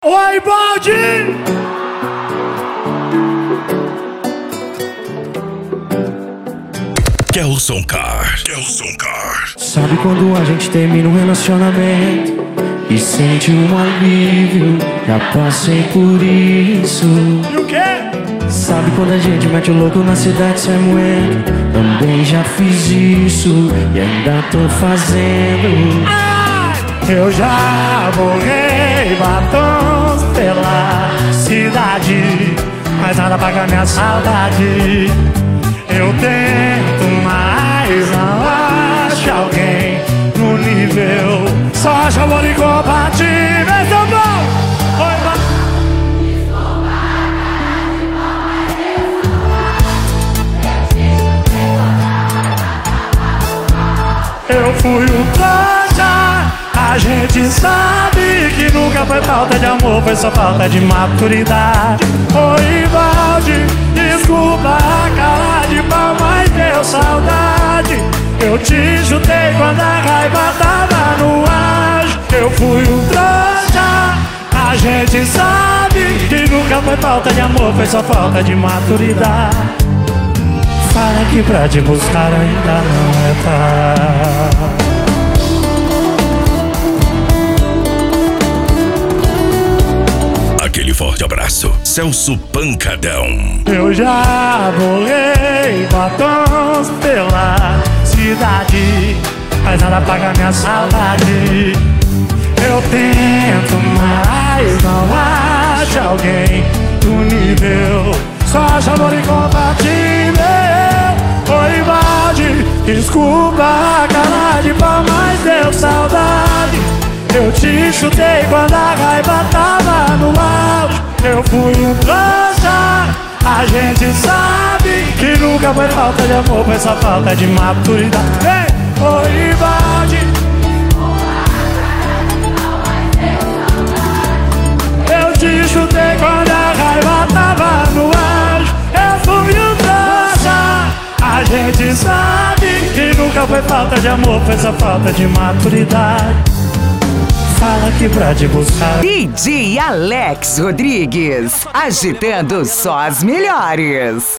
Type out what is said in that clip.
Oi, Baldi! Kelson Car. Sabe quando a gente termina um relacionamento e sente um alívio? Já passei por isso. E o quê? Sabe quando a gente mete o louco na cidade sem moendo? Também já fiz isso e ainda tô fazendo. Eu já borrei batons pela cidade, mas nada paga minha saudade. Eu tento, mas não acho alguém no nível. Só acho amor incompatível. Então bom! Eu fui um trouxa. A gente sabe que nunca foi falta de amor, foi só falta de maturidade. Oi, Baldi, desculpa a cara de pau, mas deu saudade. Eu te chutei quando a raiva tava no ar. Eu fui um trouxa. A gente sabe que nunca foi falta de amor, foi só falta de maturidade. Fala que pra te buscar ainda não é tarde. Aquele forte abraço, Celso Pancadão. Eu já borrei batons pela cidade, mas nada paga minha saudade. Eu tento, mas não acho alguém do nível. Só acho amor incompatível. Oi, Baldi, desculpa a cara de pau, mas deu saudade. Eu te chutei quando a raiva tava no auge. Eu fui um trouxa. A gente sabe que nunca foi falta de amor, foi só falta de maturidade. Ei, oi, Baldi, eu te chutei quando a raiva tava no auge. Eu fui um trouxa. A gente sabe que nunca foi falta de amor, foi só falta de maturidade. Fala que pra te buscar. DJ Alex Rodrigues, agitando só as melhores.